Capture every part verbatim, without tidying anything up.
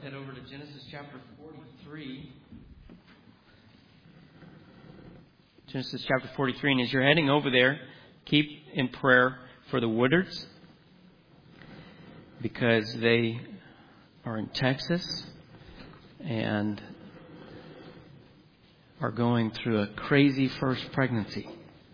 head over to Genesis chapter forty-three. Genesis chapter forty-three. And as you're heading over there, keep in prayer for the Woodards, because they are in Texas and are going through a crazy first pregnancy.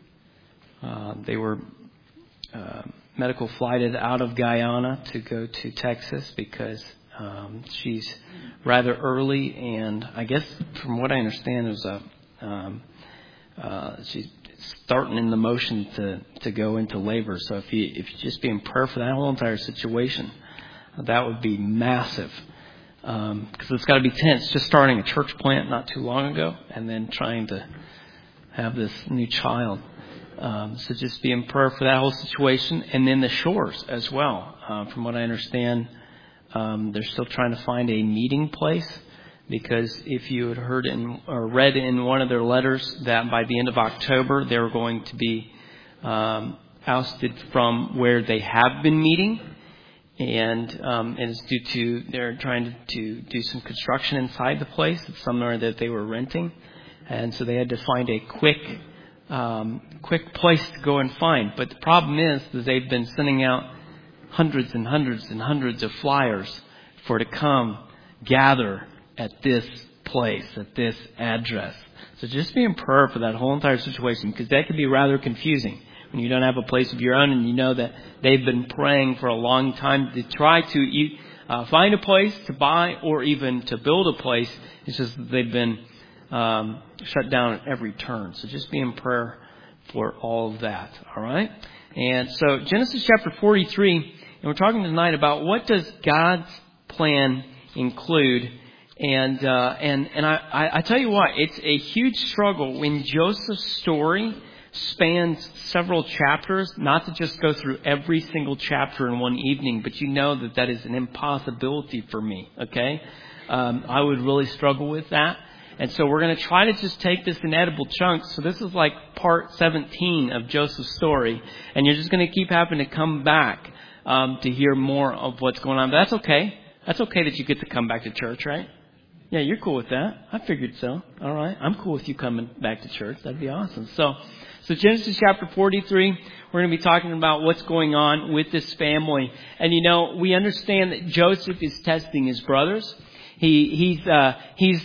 Uh, they were uh, medical flighted out of Guyana to go to Texas because um, she's rather early, and I guess from what I understand, it was a um, uh, she's starting in the motion to, to go into labor. So if you if you just be in prayer for that whole entire situation, that would be massive. Because um, it's got to be tense. Just starting a church plant not too long ago, and then trying to have this new child. Um, so just be in prayer for that whole situation, and then the Shores as well. Uh, from what I understand, um, they're still trying to find a meeting place, because if you had heard in or read in one of their letters that by the end of October they were going to be um, ousted from where they have been meeting. And, um, and it's due to they're trying to, to do some construction inside the place. It's somewhere that they were renting. And so they had to find a quick, um, quick place to go and find. But the problem is that they've been sending out hundreds and hundreds and hundreds of flyers for to come gather at this place, at this address. So just be in prayer for that whole entire situation, because that can be rather confusing. When you don't have a place of your own, and you know that they've been praying for a long time to try to uh, find a place to buy or even to build a place. It's just that they've been um, shut down at every turn. So just be in prayer for all of that. All right. And so Genesis chapter forty-three, and we're talking tonight about what does God's plan include. And uh, and and I, I, I tell you what, it's a huge struggle when Joseph's story spans several chapters, not to just go through every single chapter in one evening, but you know that that is an impossibility for me, okay? Um, I would really struggle with that. And so we're going to try to just take this in edible chunks. So this is like part seventeen of Joseph's story, and you're just going to keep having to come back um, to hear more of what's going on. But that's okay. That's okay that you get to come back to church, right? Yeah, you're cool with that. I figured so. All right. I'm cool with you coming back to church. That'd be awesome. So, So Genesis chapter forty-three, we're going to be talking about what's going on with this family. And, you know, we understand that Joseph is testing his brothers. He, he's, uh, he's,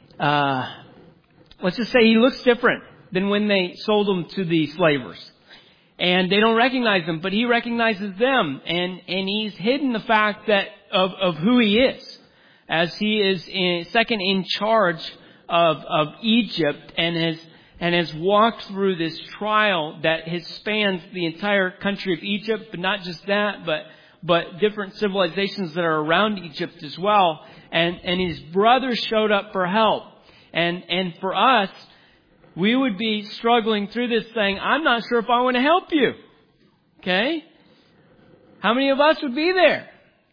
uh, let's just say he looks different than when they sold him to the slavers. And they don't recognize him, but he recognizes them. And, and he's hidden the fact that of, of who he is, as he is in, second in charge of, of Egypt, and has And has walked through this trial that has spanned the entire country of Egypt, but not just that, but but different civilizations that are around Egypt as well. And and his brothers showed up for help. And and for us, we would be struggling through this saying, I'm not sure if I want to help you. Okay? How many of us would be there?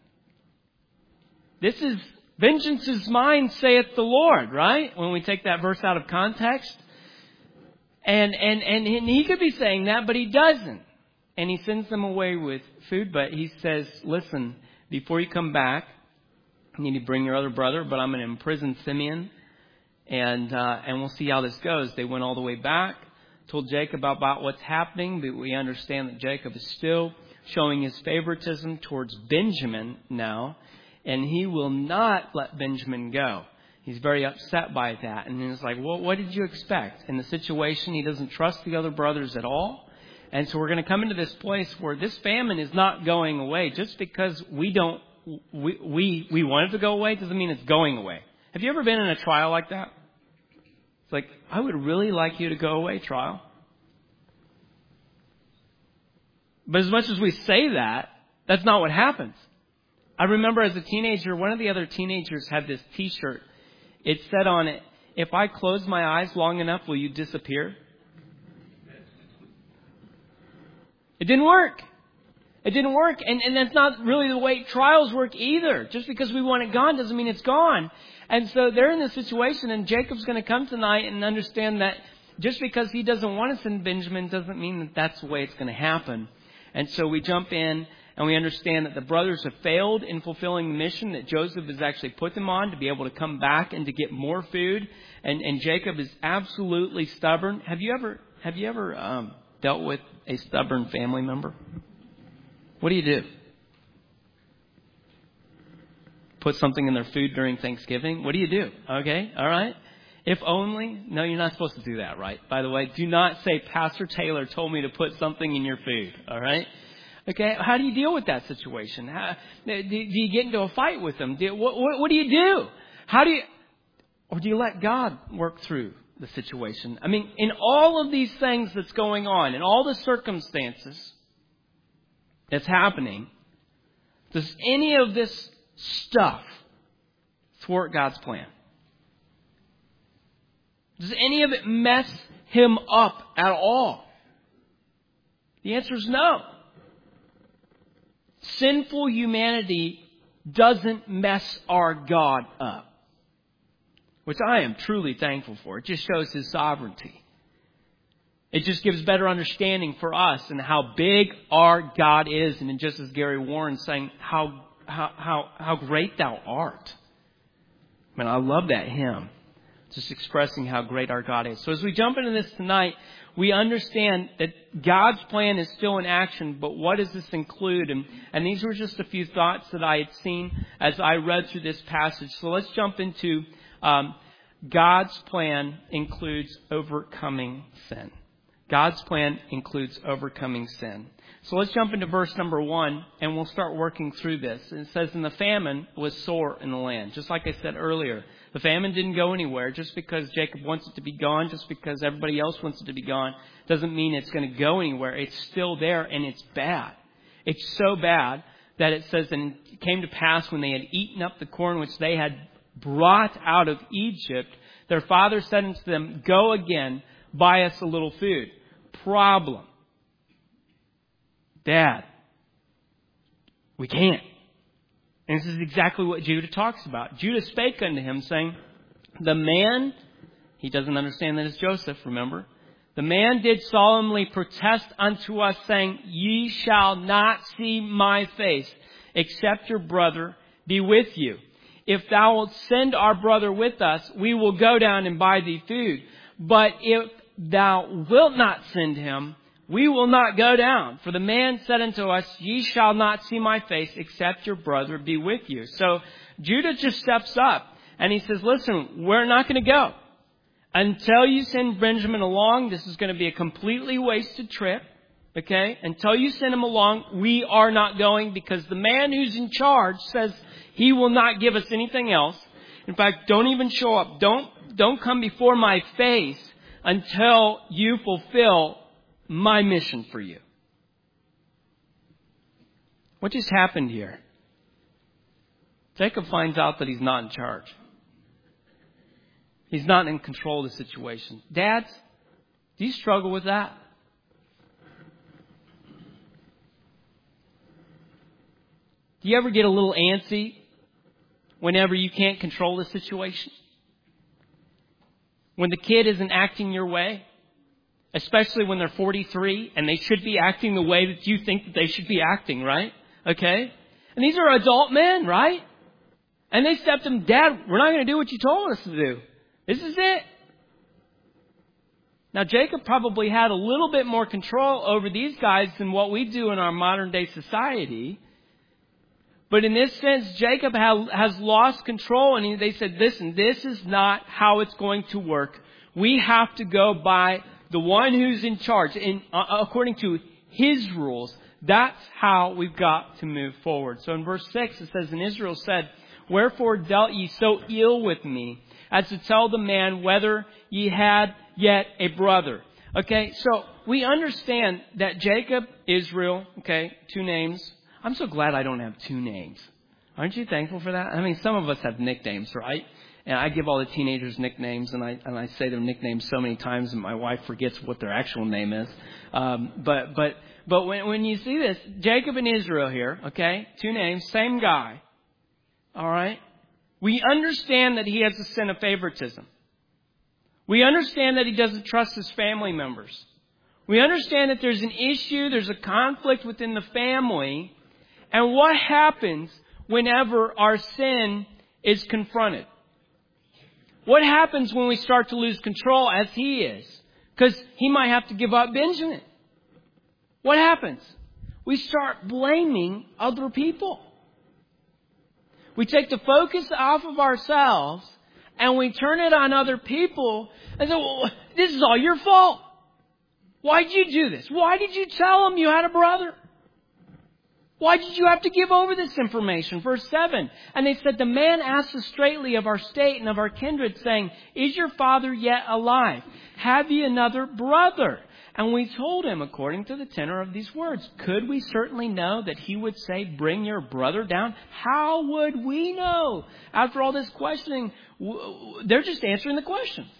This is vengeance is mine, saith the Lord, right? When we take that verse out of context. And, and, and he could be saying that, but he doesn't. And he sends them away with food, but he says, listen, before you come back, you need to bring your other brother, but I'm going to imprison Simeon, and, uh, and we'll see how this goes. They went all the way back, told Jacob about what's happening, but we understand that Jacob is still showing his favoritism towards Benjamin now, and he will not let Benjamin go. He's very upset by that. And then it's like, well, what did you expect? In the situation, he doesn't trust the other brothers at all. And so we're going to come into this place where this famine is not going away. Just because we don't, we, we, we want it to go away doesn't mean it's going away. Have you ever been in a trial like that? It's like, I would really like you to go away, trial. But as much as we say that, that's not what happens. I remember as a teenager, one of the other teenagers had this T-shirt. It said on it, if I close my eyes long enough, will you disappear? It didn't work. It didn't work. And, and that's not really the way trials work either. Just because we want it gone doesn't mean it's gone. And so they're in this situation, and Jacob's going to come tonight and understand that just because he doesn't want to send Benjamin doesn't mean that that's the way it's going to happen. And so we jump in And we understand that the brothers have failed in fulfilling the mission that Joseph has actually put them on to be able to come back and to get more food. And, and Jacob is absolutely stubborn. Have you ever, have you ever um, dealt with a stubborn family member? What do you do? Put something in their food during Thanksgiving? What do you do? Okay, all right. If only, no, you're not supposed to do that, right? By the way, do not say, Pastor Taylor told me to put something in your food, all right? Okay, how do you deal with that situation? How, do, do you get into a fight with them? Do, what, what, what do you do? How do you, or do you let God work through the situation? I mean, in all of these things that's going on, in all the circumstances that's happening, does any of this stuff thwart God's plan? Does any of it mess him up at all? The answer is no. Sinful humanity doesn't mess our God up, which I am truly thankful for. It just shows his sovereignty. It just gives better understanding for us and how big our God is. And just as Gary Warren saying, how, how, how, how great thou art. Man, I love that hymn. Just expressing how great our God is. So as we jump into this tonight, we understand that God's plan is still in action, but what does this include? And, and these were just a few thoughts that I had seen as I read through this passage. So let's jump into um, God's plan includes overcoming sin. God's plan includes overcoming sin. So let's jump into verse number one, and we'll start working through this. And it says, and the famine was sore in the land. Just like I said earlier, the famine didn't go anywhere. Just because Jacob wants it to be gone, just because everybody else wants it to be gone, doesn't mean it's going to go anywhere. It's still there, and it's bad. It's so bad that it says, and it came to pass when they had eaten up the corn which they had brought out of Egypt, their father said unto them, go again, buy us a little food. Problem. Dad, we can't. And this is exactly what Judah talks about. Judah spake unto him, saying, the man, he doesn't understand that it's Joseph, remember? The man did solemnly protest unto us, saying, ye shall not see my face, except your brother be with you. If thou wilt send our brother with us, we will go down and buy thee food. But if thou wilt not send him, we will not go down. For the man said unto us, ye shall not see my face, except your brother be with you. So Judah just steps up and he says, listen, we're not going to go. Until you send Benjamin along, this is going to be a completely wasted trip. Okay? Until you send him along, we are not going, because the man who's in charge says he will not give us anything else. In fact, don't even show up. Don't, don't come before my face until you fulfill my mission for you. What just happened here? Jacob finds out that he's not in charge. He's not in control of the situation. Dads, do you struggle with that? Do you ever get a little antsy whenever you can't control the situation? When the kid isn't acting your way? Especially when they're forty-three and they should be acting the way that you think that they should be acting, right? Okay? And these are adult men, right? And they stepped to him, Dad, we're not going to do what you told us to do. This is it. Now, Jacob probably had a little bit more control over these guys than what we do in our modern day society. But in this sense, Jacob has lost control, and they said, listen, this is not how it's going to work. We have to go by the one who's in charge, in, uh, according to his rules. That's how we've got to move forward. So in verse six, it says, and Israel said, wherefore dealt ye so ill with me, as to tell the man whether ye had yet a brother? Okay, so we understand that Jacob, Israel, okay, two names. I'm so glad I don't have two names. Aren't you thankful for that? I mean, some of us have nicknames, right? And I give all the teenagers nicknames, and I and I say their nicknames so many times, and my wife forgets what their actual name is. Um, but but but when when you see this, Jacob and Israel here, okay, two names, same guy. All right, we understand that he has a sin of favoritism. We understand that he doesn't trust his family members. We understand that there's an issue, there's a conflict within the family, And what happens whenever our sin is confronted? What happens when we start to lose control, as he is? Because he might have to give up Benjamin. What happens? We start blaming other people. We take the focus off of ourselves and we turn it on other people and say, well, this is all your fault. Why did you do this? Why did you tell him you had a brother? Why did you have to give over this information? Verse seven. And they said, the man asked us straightly of our state and of our kindred, saying, is your father yet alive? Have ye another brother? And we told him according to the tenor of these words. Could we certainly know that he would say, bring your brother down? How would we know? After all this questioning, they're just answering the questions.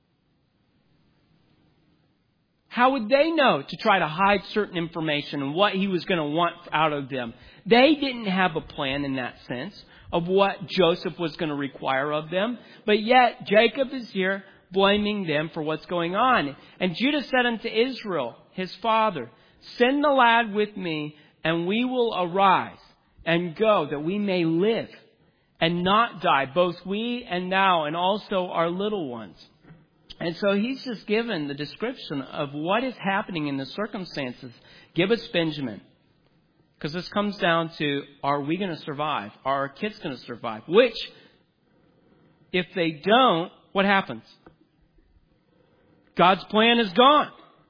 How would they know to try to hide certain information and what he was going to want out of them? They didn't have a plan in that sense of what Joseph was going to require of them. But yet Jacob is here blaming them for what's going on. And Judah said unto Israel, his father, send the lad with me, and we will arise and go, that we may live and not die, both we and thou, and also our little ones. And so he's just given the description of what is happening in the circumstances. Give us Benjamin. Because this comes down to, are we going to survive? Are our kids going to survive? Which, if they don't, what happens? God's plan is gone.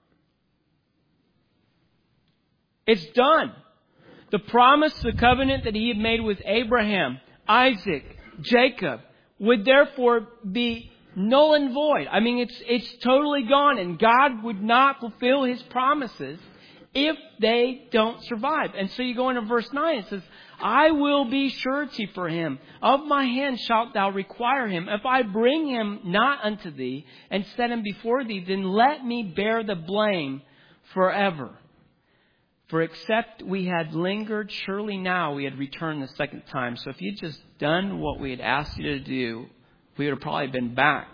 It's done. The promise, the covenant that he had made with Abraham, Isaac, Jacob, would therefore be null and void. I mean, it's it's totally gone, and God would not fulfill his promises if they don't survive. And so you go into verse nine, it says, I will be surety for him. Of my hand shalt thou require him. If I bring him not unto thee and set him before thee, then let me bear the blame forever. For except we had lingered, surely now we had returned the second time. So if you'd just done what we had asked you to do, we would have probably been back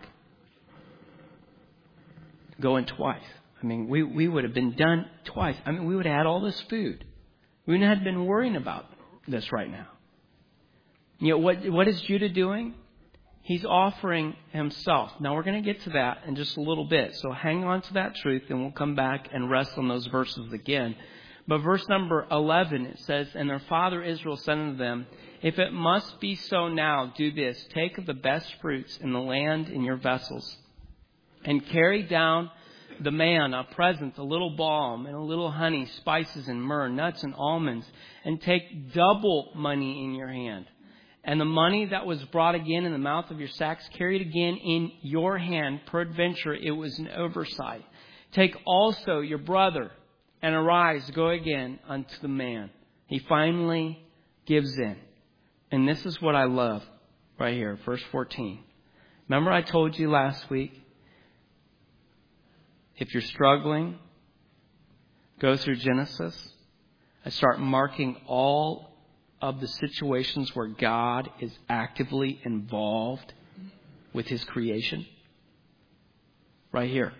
going twice. I mean, we, we would have been done twice. I mean, we would have had all this food. We wouldn't have been worrying about this right now. You know, what, what is Judah doing? He's offering himself. Now, we're going to get to that in just a little bit. So hang on to that truth, and we'll come back and rest on those verses again. But verse number eleven, it says, and their father Israel said unto them, if it must be so now, do this. Take of the best fruits in the land in your vessels, and carry down the man a present, a little balm and a little honey, spices and myrrh, nuts and almonds, and take double money in your hand. And the money that was brought again in the mouth of your sacks, carried again in your hand. Peradventure, it was an oversight. Take also your brother, and arise, go again unto the man. He finally gives in. And this is what I love right here, verse fourteen. Remember I told you last week, if you're struggling, go through Genesis and start marking all of the situations where God is actively involved with his creation. Right here.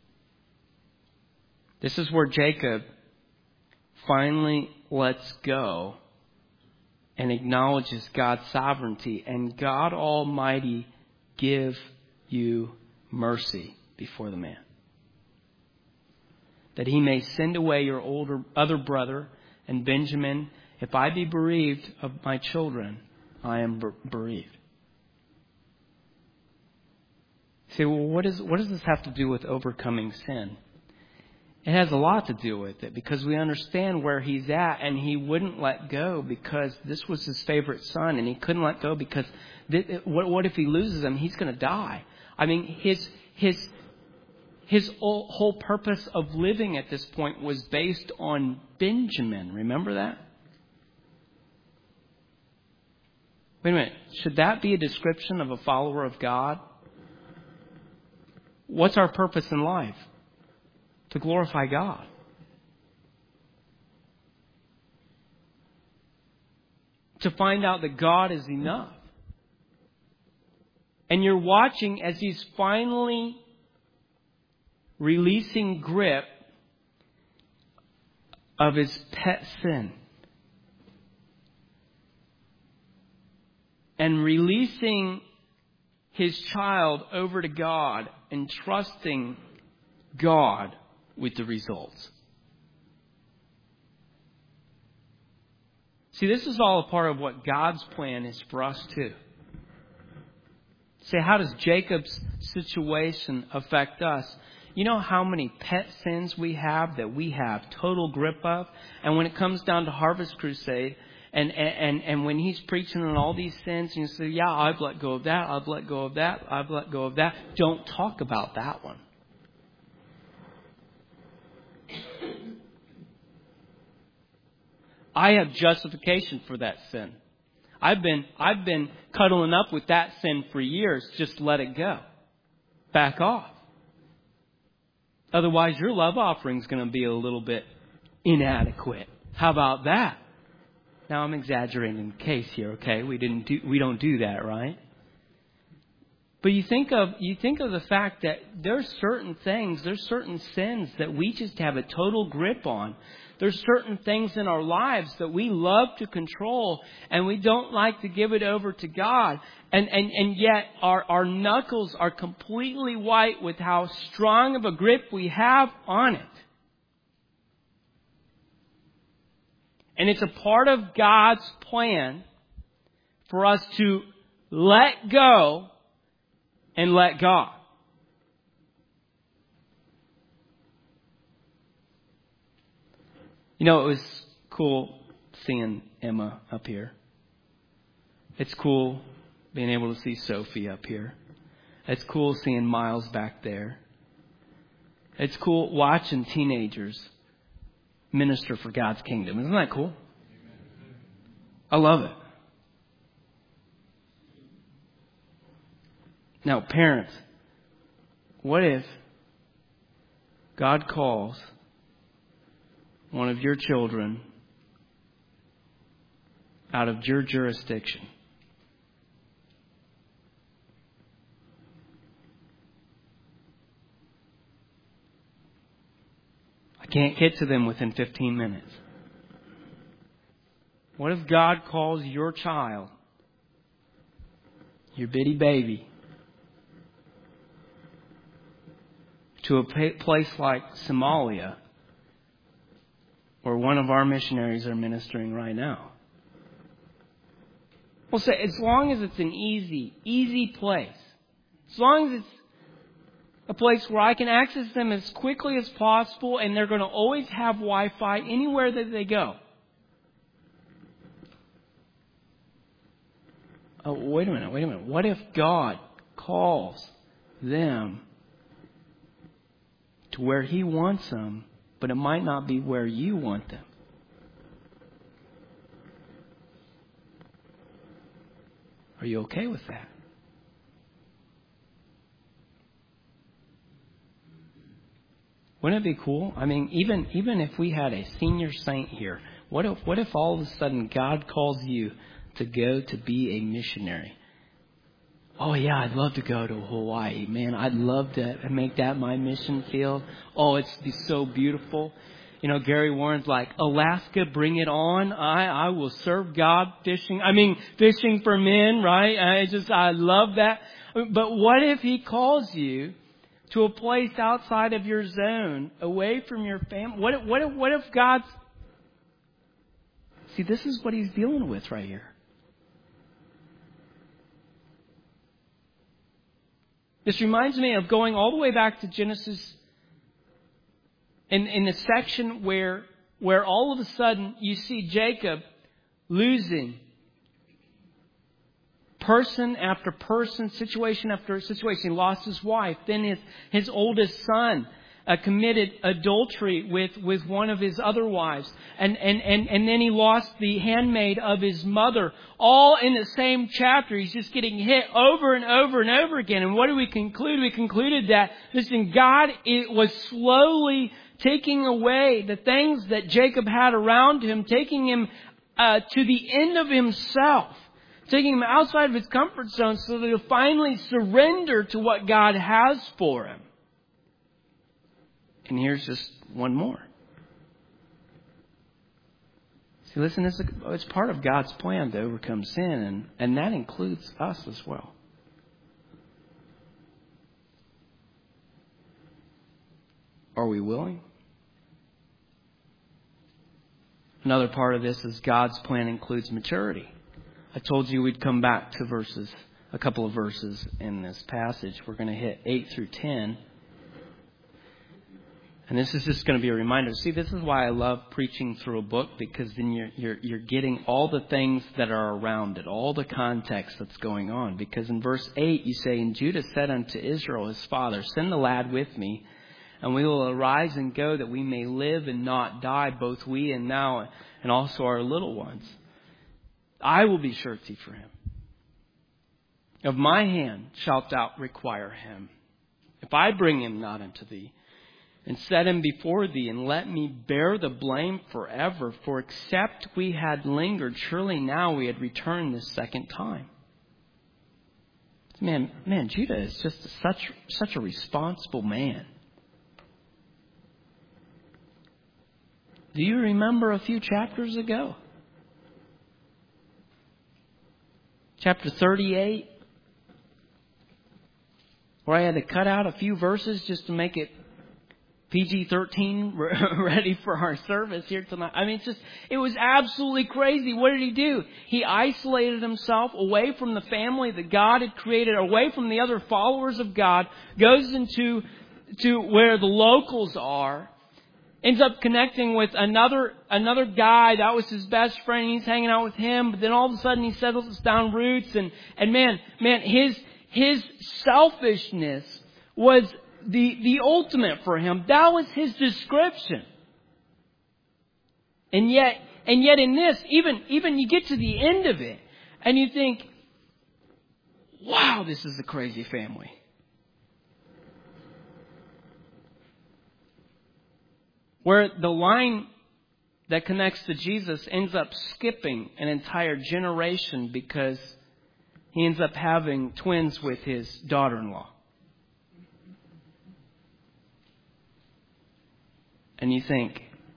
This is where Jacob finally lets go and acknowledges God's sovereignty, and God Almighty give you mercy before the man, that he may send away your older other brother and Benjamin. If I be bereaved of my children, I am bereaved. Say, well, what is what does this have to do with overcoming sin? It has a lot to do with it, because we understand where he's at, and he wouldn't let go because this was his favorite son, and he couldn't let go because th- what, what if he loses him? He's going to die. I mean, his his his whole purpose of living at this point was based on Benjamin. Remember that? Wait a minute. Should that be a description of a follower of God? What's our purpose in life? To glorify God. To find out that God is enough. And you're watching as he's finally releasing grip of his pet sin. and releasing his child over to God and trusting God with the results. See, this is all a part of what God's plan is for us too. See, how does Jacob's situation affect us? You know how many pet sins we have that we have total grip of? And when it comes down to Harvest Crusade, and, and, and when he's preaching on all these sins, and you say, yeah, I've let go of that, I've let go of that, I've let go of that. Don't talk about that one. I have justification for that sin. I've been, I've been cuddling up with that sin for years. Just let it go. Back off. Otherwise, your love offering is going to be a little bit inadequate. How about that? Now, I'm exaggerating the case here, okay? We didn't do, we don't do that, right? But you think of, you think of the fact that there's certain things, there's certain sins that we just have a total grip on. There's certain things in our lives that we love to control and we don't like to give it over to God. And, and, and yet our, our knuckles are completely white with how strong of a grip we have on it. And it's a part of God's plan for us to let go and let God. You know, it was cool seeing Emma up here. It's cool being able to see Sophie up here. It's cool seeing Miles back there. It's cool watching teenagers minister for God's kingdom. Isn't that cool? I love it. Now, parents, what if God calls one of your children out of your jurisdiction? I can't get to them within fifteen minutes. What if God calls your child, your bitty baby, to a place like Somalia, where one of our missionaries are ministering right now? Well, say, as long as it's an easy, easy place, as long as it's a place where I can access them as quickly as possible and they're going to always have Wi-Fi anywhere that they go. Oh, wait a minute, wait a minute. What if God calls them to where He wants them, but it might not be where you want them? Are you okay with that? Wouldn't it be cool? I mean, even even if we had a senior saint here, what if what if all of a sudden God calls you to go to be a missionary? Oh yeah, I'd love to go to Hawaii, man. I'd love to make that my mission field. Oh, it's be so beautiful. You know, Gary Warren's like, Alaska, bring it on. I, I will serve God fishing. I mean, fishing for men, right? I just, I love that. But what if He calls you to a place outside of your zone, away from your family? What if, what if, what if God's... See, this is what He's dealing with right here. This reminds me of going all the way back to Genesis, in, in the section where, where all of a sudden you see Jacob losing person after person, situation after situation. He lost his wife. Then his, his oldest son uh, committed adultery with, with one of his other wives. And, and, and, and then he lost the handmaid of his mother. All in the same chapter. He's just getting hit over and over and over again. And what do we conclude? We concluded that, listen, God it was slowly taking away the things that Jacob had around him, taking him uh, to the end of himself. Taking him outside of his comfort zone so that he'll finally surrender to what God has for him. And here's just one more. See, listen, it's, a, it's part of God's plan to overcome sin, and, and that includes us as well. Are we willing? Another part of this is God's plan includes maturity. I told you we'd come back to verses, a couple of verses in this passage. We're going to hit eight through ten. And this is just going to be a reminder. See, this is why I love preaching through a book, because then you're, you're, you're getting all the things that are around it, all the context that's going on. Because in verse eight, you say, "And Judah said unto Israel his father, Send the lad with me, and we will arise and go, that we may live and not die, both we and now, and also our little ones. I will be surety for him. Of my hand shalt thou require him, if I bring him not unto thee, and set him before thee, and let me bear the blame forever. For except we had lingered, surely now we had returned this second time." Man, man, Judah is just such such a responsible man. Do you remember a few chapters ago? Chapter thirty-eight, where I had to cut out a few verses just to make it P G thirteen ready for our service here tonight. I mean, it's just, it was absolutely crazy. What did he do? He isolated himself away from the family that God had created, away from the other followers of God, goes into to where the locals are, ends up connecting with another another guy. That was his best friend. He's hanging out with him, but then all of a sudden he settles down roots, and and man, man, his his selfishness was the the ultimate for him. That was his description. And yet, and yet in this, even even you get to the end of it, and you think, wow, this is a crazy family. Where the line that connects to Jesus ends up skipping an entire generation because he ends up having twins with his daughter-in-law. And you think,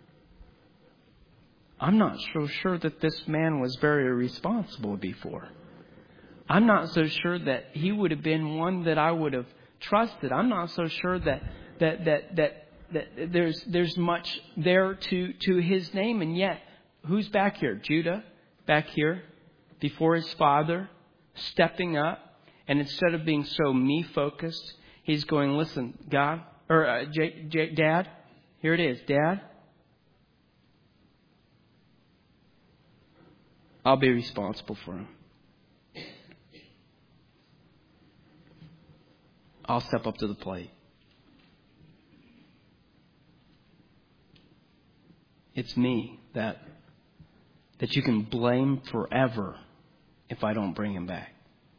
I'm not so sure that this man was very responsible before. I'm not so sure that he would have been one that I would have trusted. I'm not so sure that that that that that there's there's much there to to his name. And yet, who's back here? Judah, back here, before his father, stepping up, and instead of being so me focused, he's going, listen, God, or uh, J, J, Dad. Here it is, Dad. I'll be responsible for him. I'll step up to the plate. It's me that that you can blame forever if I don't bring him back.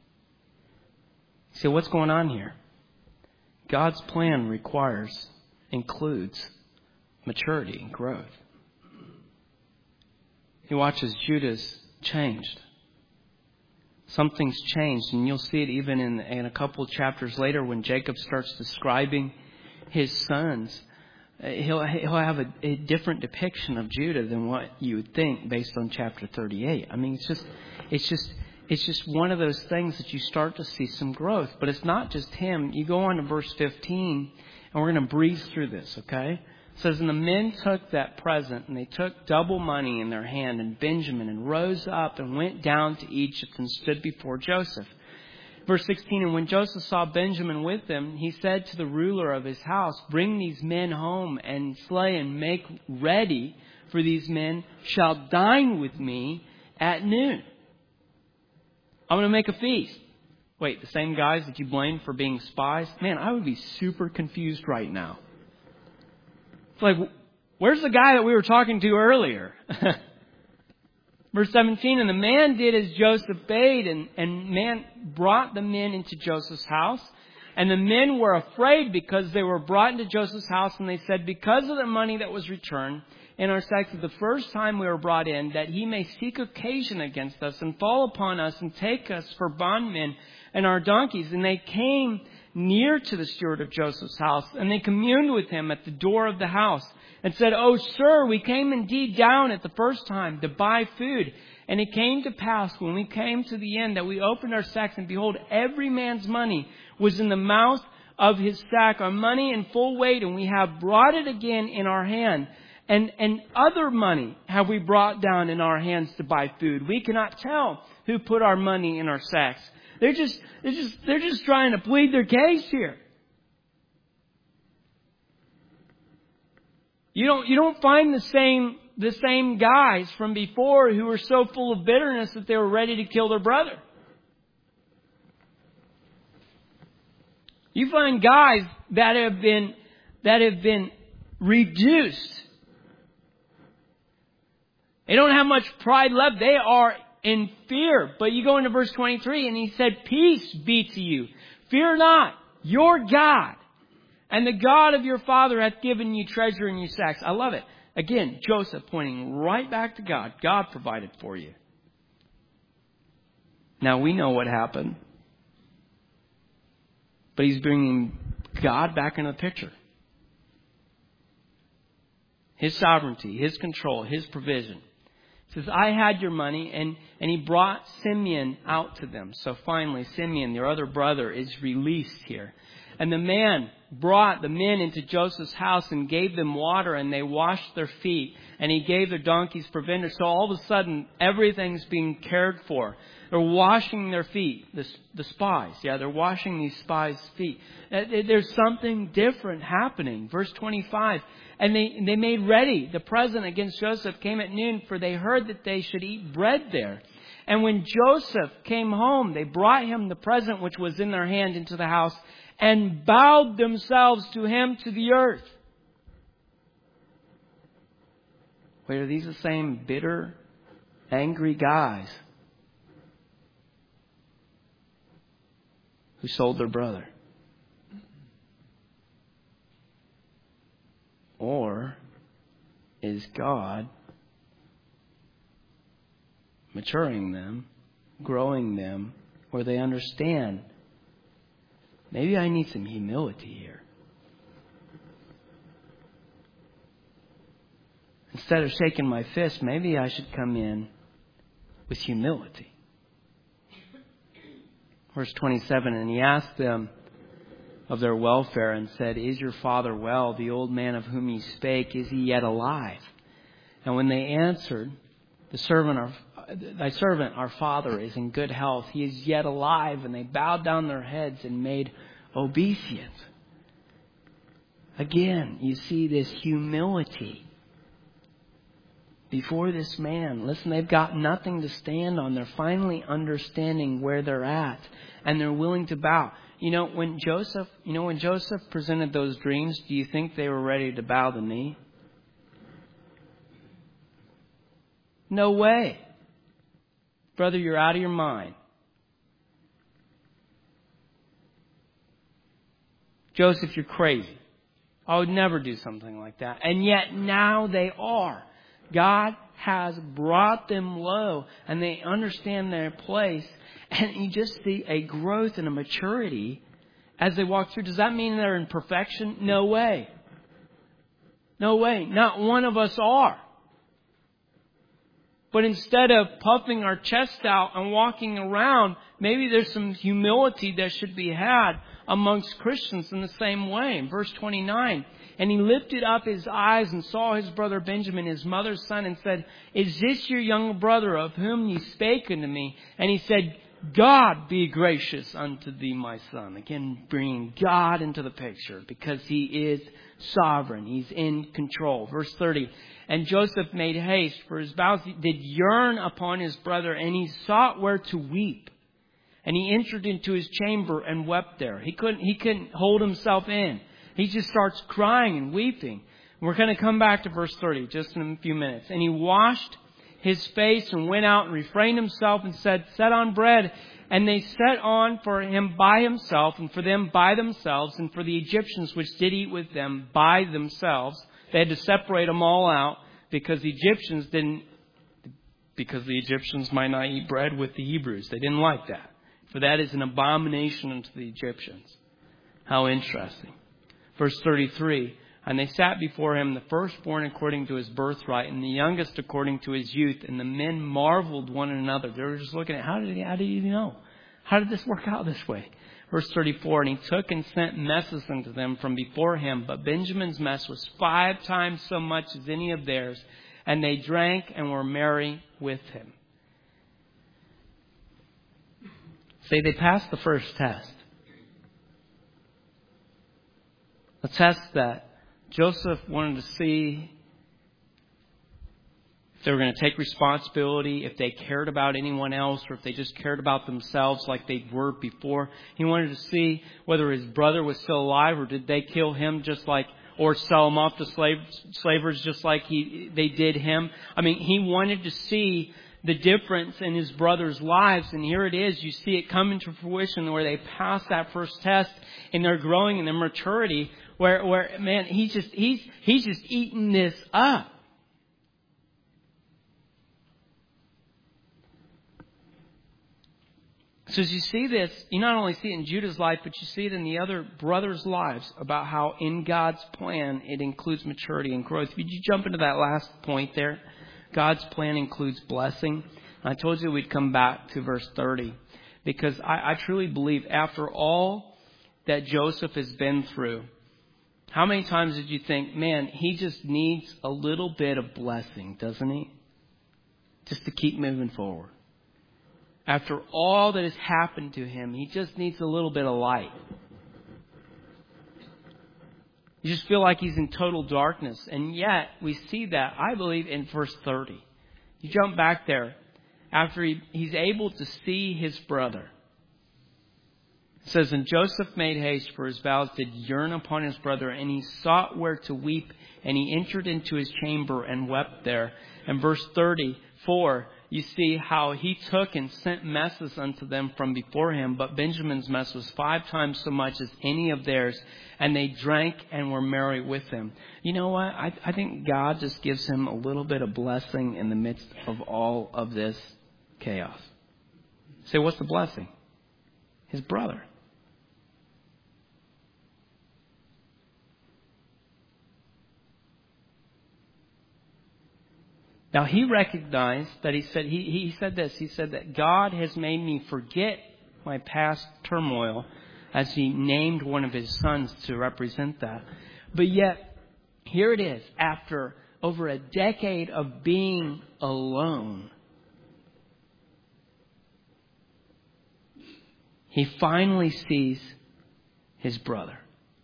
So what's going on here? God's plan requires, includes maturity and growth. He watches Judah's changed. Something's changed, and you'll see it even in, in a couple of chapters later when Jacob starts describing his sons. He'll he'll have a, a different depiction of Judah than what you would think based on chapter thirty-eight. I mean, it's just it's just it's just one of those things that you start to see some growth. But it's not just him. You go on to verse fifteen, and we're going to breeze through this, okay? It says, "And the men took that present, and they took double money in their hand, and Benjamin, and rose up and went down to Egypt and stood before Joseph." Verse sixteen, "And when Joseph saw Benjamin with them, he said to the ruler of his house, Bring these men home and slay and make ready, for these men shall dine with me at noon. I'm going to make a feast." Wait, the same guys that you blamed for being spies? Man, I would be super confused right now. It's like, where's the guy that we were talking to earlier? Verse seventeen, "And the man did as Joseph bade, and, and man brought the men into Joseph's house. And the men were afraid because they were brought into Joseph's house, and they said, Because of the money that was returned in our sight the first time we were brought in, that he may seek occasion against us and fall upon us and take us for bondmen and our donkeys. And they came near to the steward of Joseph's house, and they communed with him at the door of the house and said, "O sir, we came indeed down at the first time to buy food. And it came to pass when we came to the end that we opened our sacks, and behold, every man's money was in the mouth of his sack, our money in full weight, and we have brought it again in our hand. And, and other money have we brought down in our hands to buy food. We cannot tell who put our money in our sacks." They're just, they're just, they're just trying to plead their case here. You don't, you don't find the same, the same guys from before who were so full of bitterness that they were ready to kill their brother. You find guys that have been, that have been reduced. They don't have much pride left. They are in fear. But you go into verse twenty-three and he said, "Peace be to you. Fear not. Your God and the God of your father hath given you treasure in your sacks." I love it. Again, Joseph pointing right back to God. God provided for you. Now we know what happened. But he's bringing God back into the picture. His sovereignty, His control, His provision. He says, "I had your money," and, and he brought Simeon out to them. So finally, Simeon, their other brother, is released here. And the man brought the men into Joseph's house and gave them water, and they washed their feet. And he gave their donkeys provender. So all of a sudden, everything's being cared for. They're washing their feet. The, the spies. Yeah, they're washing these spies' feet. There's something different happening. Verse twenty-five. "And they, they made ready the present against Joseph came at noon, for they heard that they should eat bread there. And when Joseph came home, they brought him the present which was in their hand into the house, and bowed themselves to him to the earth." Wait, are these the same bitter, angry guys who sold their brother? Or is God maturing them, growing them, where they understand, maybe I need some humility here? Instead of shaking my fist, maybe I should come in with humility. Verse twenty-seven, "And he asked them of their welfare and said, Is your father well? The old man of whom ye spake, is he yet alive? And when they answered, The servant, our, thy servant, our father, is in good health. He is yet alive. And they bowed down their heads and made obeisance." Again, you see this humility before this man. Listen, they've got nothing to stand on. They're finally understanding where they're at, and they're willing to bow. You know, when Joseph, you know, when Joseph presented those dreams, do you think they were ready to bow the knee? No way. Brother, you're out of your mind. Joseph, you're crazy. I would never do something like that. And yet now they are. God has brought them low, and they understand their place. And you just see a growth and a maturity as they walk through. Does that mean they're in perfection? No way. No way. Not one of us are. But instead of puffing our chest out and walking around, maybe there's some humility that should be had amongst Christians in the same way. In verse twenty-nine, "And he lifted up his eyes and saw his brother Benjamin, his mother's son, and said, Is this your young brother of whom ye spake unto me? And he said, God be gracious unto thee, my son." Again, bringing God into the picture because he is sovereign. He's in control. Verse thirty, "And Joseph made haste, for his bowels did yearn upon his brother, and he sought where to weep. And he entered into his chamber and wept there." He couldn't, he couldn't hold himself in. He just starts crying and weeping. We're going to come back to verse thirty just in a few minutes. "And he washed his face and went out and refrained himself and said, Set on bread. And they set on for him by himself, and for them by themselves, and for the Egyptians which did eat with them by themselves." They had to separate them all out because the Egyptians didn't, because the Egyptians might not eat bread with the Hebrews. They didn't like that. For that is an abomination unto the Egyptians. How interesting. Verse thirty-three. And they sat before him, the firstborn according to his birthright, and the youngest according to his youth. And the men marveled one another. They were just looking at, how did he, how did he know? How did this work out this way? Verse thirty-four, and he took and sent messes unto them from before him. But Benjamin's mess was five times so much as any of theirs. And they drank and were merry with him. See, they passed the first test. A test that Joseph wanted to see if they were going to take responsibility, if they cared about anyone else, or if they just cared about themselves like they were before. He wanted to see whether his brother was still alive, or did they kill him just like, or sell him off to slave, slavers just like he they did him. I mean, he wanted to see the difference in his brother's lives. And here it is. You see it come into fruition where they pass that first test and they're growing in their maturity. Where, where man, he's just he's he's just eating this up. So as you see this, you not only see it in Judah's life, but you see it in the other brothers' lives about how in God's plan it includes maturity and growth. Would you jump into that last point there? God's plan includes blessing. I told you we'd come back to verse thirty because I, I truly believe after all that Joseph has been through, how many times did you think, man, he just needs a little bit of blessing, doesn't he? Just to keep moving forward. After all that has happened to him, he just needs a little bit of light. You just feel like he's in total darkness. And yet, we see that, I believe, in verse thirty. You jump back there. After he, he's able to see his brother. It says, and Joseph made haste, for his vows did yearn upon his brother, and he sought where to weep, and he entered into his chamber and wept there. And verse thirty-four, you see how he took and sent messes unto them from before him, but Benjamin's mess was five times so much as any of theirs, and they drank and were merry with him. You know what? I, I think God just gives him a little bit of blessing in the midst of all of this chaos. Say, what's the blessing? His brother. Now, he recognized that he said, he, he said this, he said that God has made me forget my past turmoil as he named one of his sons to represent that. But yet, here it is, after over a decade of being alone, he finally sees his brother.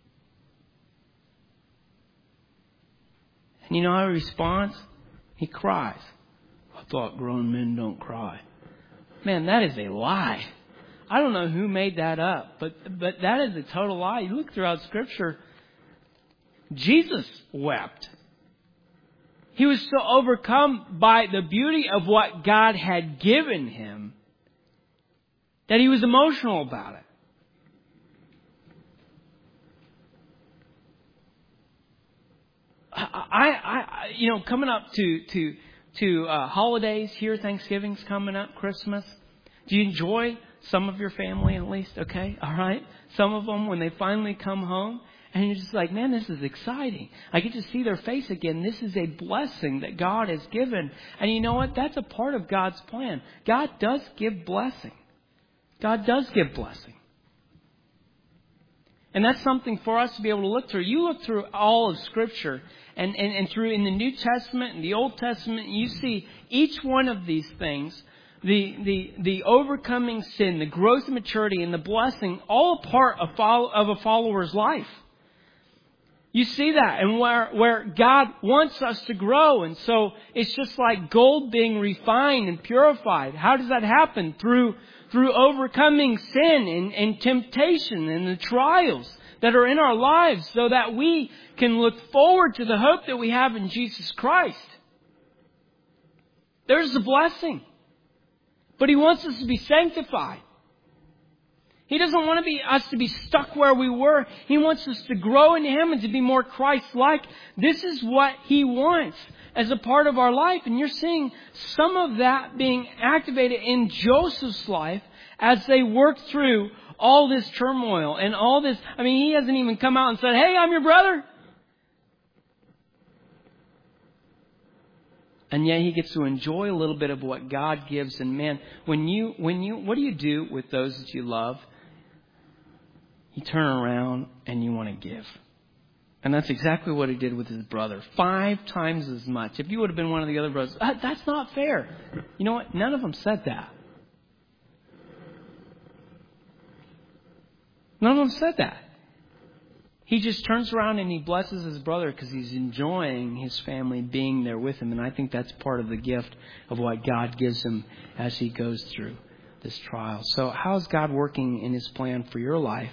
And you know how he responds? He cries. I thought grown men don't cry. Man, that is a lie. I don't know who made that up, but but that is a total lie. You look throughout Scripture, Jesus wept. He was so overcome by the beauty of what God had given him that he was emotional about it. I, I, you know, coming up to to to uh, holidays here, Thanksgiving's coming up, Christmas. Do you enjoy some of your family at least? Okay, all right. Some of them, when they finally come home, and you're just like, man, this is exciting. I get to see their face again. This is a blessing that God has given, and you know what? That's a part of God's plan. God does give blessing. God does give blessing. And that's something for us to be able to look through. You look through all of Scripture and, and, and through in the New Testament and the Old Testament, you see each one of these things, the, the, the overcoming sin, the growth and maturity, and the blessing, all a part of, follow, of a follower's life. You see that, and where, where God wants us to grow. And so it's just like gold being refined and purified. How does that happen? Through Through overcoming sin and, and temptation and the trials that are in our lives so that we can look forward to the hope that we have in Jesus Christ. There's the blessing. But He wants us to be sanctified. He doesn't want to be us to be stuck where we were. He wants us to grow in Him and to be more Christ-like. This is what He wants as a part of our life. And you're seeing some of that being activated in Joseph's life as they worked through all this turmoil and all this. I mean, he hasn't even come out and said, hey, I'm your brother. And yet he gets to enjoy a little bit of what God gives. And man, when you, when you, what do you do with those that you love? You turn around and you want to give. And that's exactly what he did with his brother. Five times as much. If you would have been one of the other brothers, ah, that's not fair. You know what? None of them said that. None of them said that. He just turns around and he blesses his brother because he's enjoying his family being there with him. And I think that's part of the gift of what God gives him as he goes through this trial. So how is God working in his plan for your life?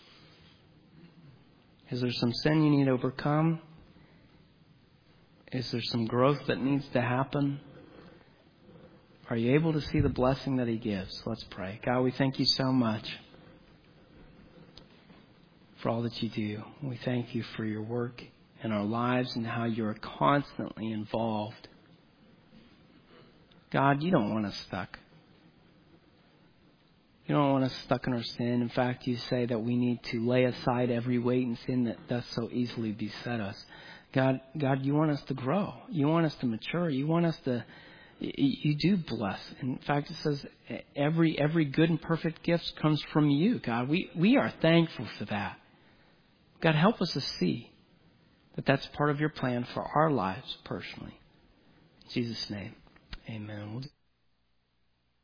Is there some sin you need to overcome? Is there some growth that needs to happen? Are you able to see the blessing that he gives? Let's pray. God, we thank you so much for all that you do. We thank you for your work in our lives and how you're constantly involved. God, you don't want us stuck. You don't want us stuck in our sin. In fact, you say that we need to lay aside every weight and sin that does so easily beset us. God, God, you want us to grow. You want us to mature. You want us to, you do bless. In fact, it says every every good and perfect gift comes from you, God. We, we are thankful for that. God, help us to see that that's part of your plan for our lives personally. In Jesus' name, amen.